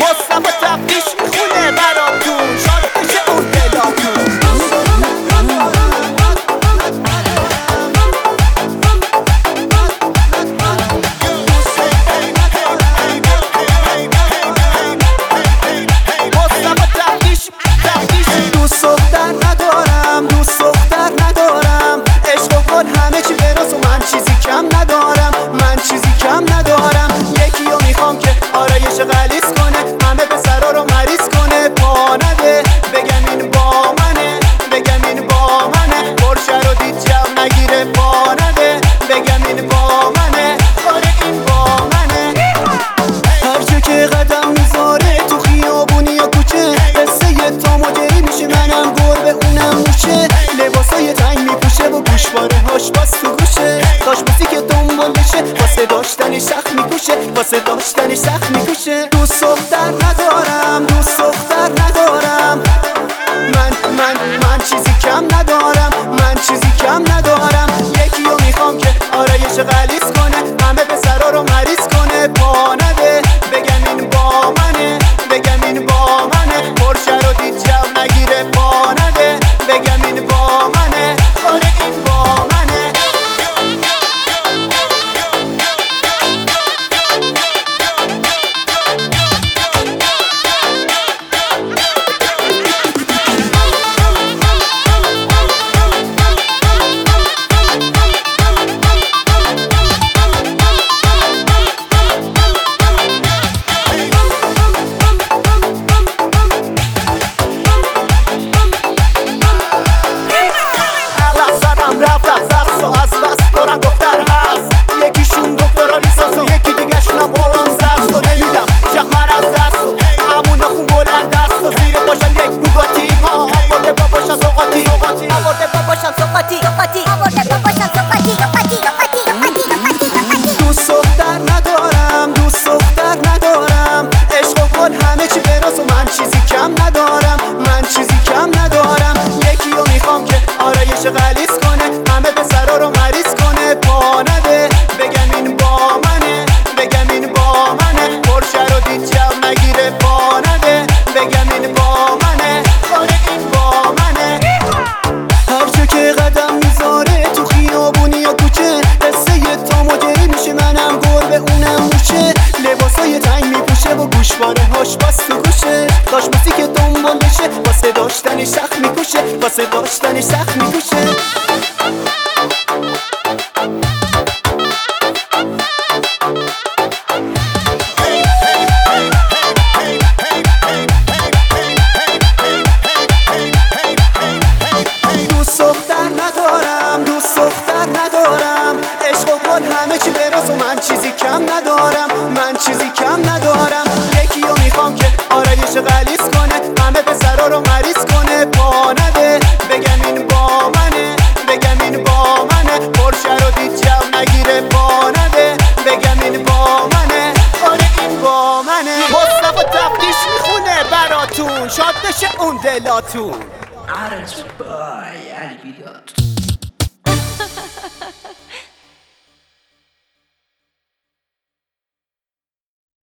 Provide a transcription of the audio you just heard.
مصطفی تفتیش میخونه براتون، شاد بشه اون دلاتون. دوست دختر ندارم، دوست دختر ندارم، عشق و گل همه چی براز و من چیزی کم ندارم، من چیزی کم ندارم. یکی رو میخوام که آرایش غلیظ کنه، همه پسرا رو مریض کنه، پا نده بگم این با منه، بگم این با منه، پرشه رو دید جو نگیره، پا نده بگم این با منه، آره این با منه. هر جا که قدم میذاره تو خیابونی یا کوچه، قصه یه تا مجری میشه، منم گربه اونم موشه، لباسای تنگ میپوشه و گوشواره هاش باز تو گوشه، داشت که دنبالشه واسه داشتنش سخت میکوشه، واسه داشتنش سخت میکوشه. دوست دختر ندارم، دوست دختر ندارم، من چیزی کم ندارم، من چیزی کم ندارم. یکی رو میخوام که آرایش غلیظ کنه، همه پسرا رو مریض کنه، پا نده بگم این با منه، بگم این با منه، پرشه رو دید جو نگیره، پا نده بگم این با منه، آره این با منه. یکیشون دکترا لیسانسو، یکی دیگه شونم قرآن زرسو، نمیدم جخمر از دستو، همون خون بلند دستو، زیر باشن یک بوگاتی، آورده باباشن سوقاتی، آورده باباشن سوقاتی، آورده باباشن سوقاتی. دوست دختر ندارم، دوست دختر ندارم، عشق و گل همه چی براز و من چیزی کم ندارم، من چیزی کم ندارم. یکی رو میخوام که آرایش غلیظ کنه، همه پسرا رو مریض کنه، پا نده بگم این با منه، بگم این با منه، پرشه رو دید جو نگیره، پا نده بگم این با منه، آره این با منه. هر جا که قدم میذاره تو خیابونی یا کوچه، قصه یه تا مجری میشه، منم گربه اونم موشه، لباسای تنگ میپوشه و گوشواره هاش باز تو گوشه، داشت که دنبالشه واسه داشتنش سخت میکوشه، واسه داشتنش سخت میکوشه. دوست دختر ندارم، دوست دختر ندارم، عشق و گل همه چی براز و من چیزی کم ندارم، من چیزی کم ندارم. یکی رو میخوام که آرایش غلیظ کنه، همه پسرا رو مریض کنه، پا نده بگم این با منه، بگم این با منه، پرشه رو دید جو نگیره، پا نده بگم این با منه، آره این با منه. مصطفی تفتیش میخونه براتون، شاد بشه اون دلاتون. عرض بای البیات.